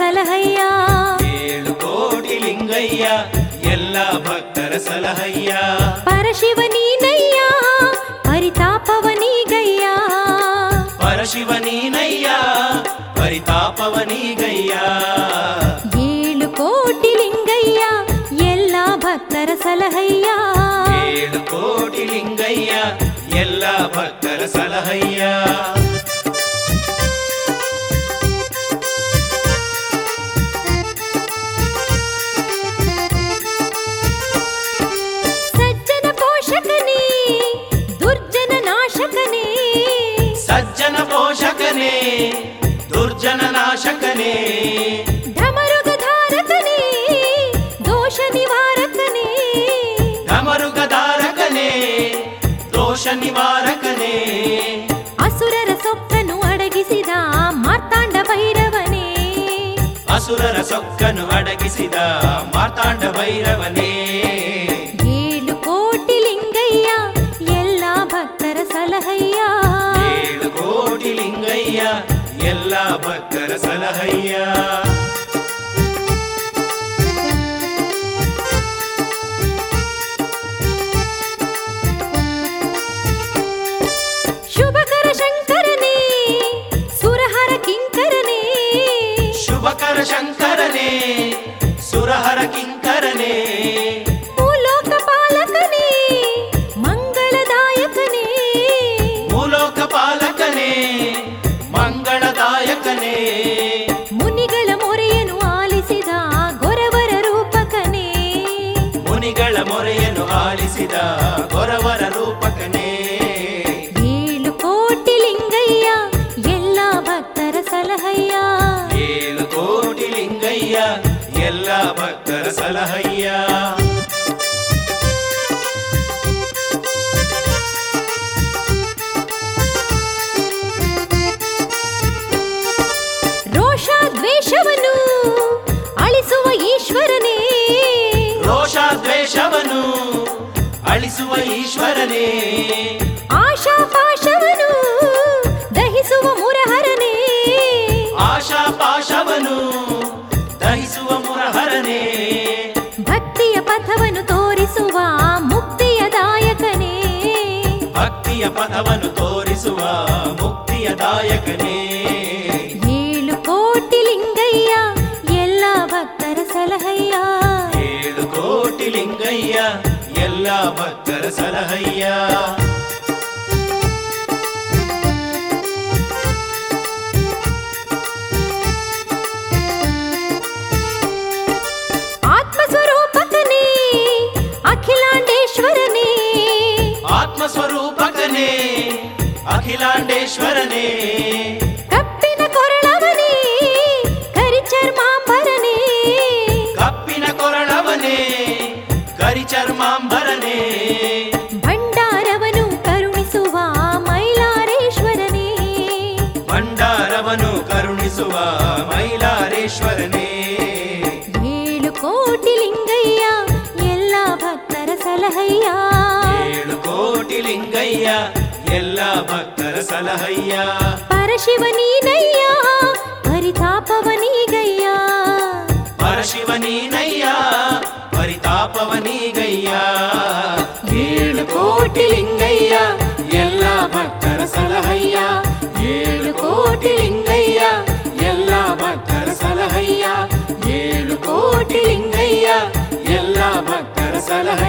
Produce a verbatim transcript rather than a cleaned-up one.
ಸಲಹಯ್ಯ. ಏಳು ಕೋಟಿ ಲಿಂಗಯ್ಯ ಎಲ್ಲ ಭಕ್ತರ ಸಲಹಯ್ಯ. ಪರಶಿವ ನೀನಯ್ಯ ಪರಿತಾಪವ ನೀಗಯ್ಯ. ಪರಶಿವ ನೀನಯ್ಯ ಪರಿತಾಪವ ನೀಗಯ್ಯ. ಏಳು ಕೋಟಿ ಲಿಂಗಯ್ಯ ಎಲ್ಲ ಭಕ್ತರ ಸಲಹಯ್ಯ. ಏಳು ಕೋಟಿ ಲಿಂಗಯ್ಯ ಎಲ್ಲ ಭಕ್ತರ ಸಲಹಯ್ಯ. ಸಜ್ಜನ ಪೋಷಕನೇ ದುರ್ಜನ ನಾಶಕನೇ. ಸಜ್ಜನ ಪೋಷಕನೇ ದುರ್ಜನ ನಾಶಕನೇ. ಧಮರುಗಧಾರಕನೇ ದೋಷ ನಿವಾರಕನೇ. ಧಮರುಗಧಾರಕನೇ ದೋಷ ನಿವಾರಕನೇ. ಅಸುರರ ಸೊಕ್ಕನ್ನು ಅಡಗಿಸಿದ ಮಾರ್ತಾಂಡ ಭೈರವನೇ. ಅಸುರರ ಸೊಕ್ಕನ್ನು ಅಡಗಿಸಿದ ಮಾರ್ತಾಂಡ ಭೈರವನೇ. ಏಳು ಕೋಟಿ ಲಿಂಗಯ್ಯ ಎಲ್ಲ ಭಕ್ತರ ಸಲಹಯ್ಯ. ಏಳು ಕೋಟಿ ಲಿಂಗಯ್ಯ ಎಲ್ಲ ಭಕ್ತರ ಸಲಹಯ್ಯ. ಶುಭಕರ ಶಂಕರನೇ ಸುರಹರ ಕಿಂಕರನೇ. ಶುಭಕರ ಶಂಕರನೇ ಸುರಹರ ಕಿಂಕರನೇ. ಭೂಲೋಕ ಪಾಲಕನೇ ಮಂಗಳದಾಯಕನೇ. ಭೂಲೋಕ ಪಾಲಕನೇ ಮಂಗಳದಾಯಕನೇ. ಮುನಿಗಳ ಮೊರೆಯನ್ನು ಆಲಿಸಿದ ಗೊರವರ ರೂಪಕನೇ. ಮುನಿಗಳ ಮೊರೆಯನ್ನು ಆಲಿಸಿದ ಗೊರವರ ರೂಪಕನೇ. ಏಳು ಕೋಟಿ ಲಿಂಗಯ್ಯ ಎಲ್ಲ ಭಕ್ತರ ಸಲಹಯ್ಯ. ಏಳು ಕೋಟಿ ಲಿಂಗಯ್ಯ ಎಲ್ಲ ಭಕ್ತರ ಸಲಹಯ್ಯ. ರೋಷ ದ್ವೇಷವನ್ನು ಅಳಿಸುವ ಈಶ್ವರನೇ. ರೋಷ ದ್ವೇಷವನ್ನು ಅಳಿಸುವ ಈಶ್ವರನೇ. ಆಶಾ ಪಾಶವನ್ನು ದಹಿಸುವ ಮುರಹರನೇ. ಆಶಾ ಪಾಶವನು ದಹಿಸುವ ಮುರಹರನೇ. ಭಕ್ತಿಯ ಪಥವನ್ನು ತೋರಿಸುವ ಮುಕ್ತಿಯ ದಾಯಕನೇ. ಭಕ್ತಿಯ ಪಥವನ್ನು ತೋರಿಸುವ ಮುಕ್ತಿಯ ದಾಯಕನೇ. ಏಳು ಕೋಟಿ ಲಿಂಗಯ್ಯ ಎಲ್ಲ ಭಕ್ತರ ಸಲಹಯ್ಯ. ಏಳು ಕೋಟಿ ಲಿಂಗಯ್ಯ ಎಲ್ಲ ಭಕ್ತರ ಸಲಹಯ್ಯ. ಆತ್ಮಸ್ವರೂಪಕನೇ ಅಖಿಲಾಂಡೇಶ್ವರನೇ. ಆತ್ಮಸ್ವರೂಪಕನೇ ಅಖಿಲಾಂಡೇಶ್ವರನೇ. ಕಪ್ಪಿನ ಕೊರಳವನೇ ಕರಿಚರ್ಮಾಂಬರನೇ. ಕಪ್ಪಿನ ಕೊರಳವನೇ ಕರಿಚರ್ಮಾಂಬರನೇ. ಭಂಡಾರವನು ಕರುಣಿಸುವ ಮೈಲಾರೇಶ್ವರನೇ. ಭಂಡಾರವನು ಕರುಣಿಸುವ ಮೈಲಾರೇಶ್ವರನೇ. ಏಳು ಕೋಟಿ ಲಿಂಗಯ್ಯ ಎಲ್ಲ ಭಕ್ತರ ಸಲಹಯ್ಯ. ಏಳು ಕೋಟಿ ಲಿಂಗಯ್ಯ ಎಲ್ಲ ಭಕ್ತರ ಸಲಹಯ್ಯ. ಪರಶಿವ ನೀನಯ್ಯ ಪರಿತಾಪವ ನೀಗಯ್ಯ. ಪರಶಿವ ನೀನಯ್ಯ ಪರಿತಾಪವ ನೀಗಯ್ಯ. ಏಳು ಕೋಟಿ ಲಿಂಗಯ್ಯ ಎಲ್ಲ ಭಕ್ತರ ಸಲಹಯ್ಯ. ಏಳು ಕೋಟಿ ಲಿಂಗಯ್ಯ ಎಲ್ಲ ಭಕ್ತರ ಸಲಹಯ್ಯ. ಏಳು ಕೋಟಿ ಲಿಂಗಯ್ಯ ಎಲ್ಲ ಭಕ್ತರ ಸಲಹಯ್ಯ.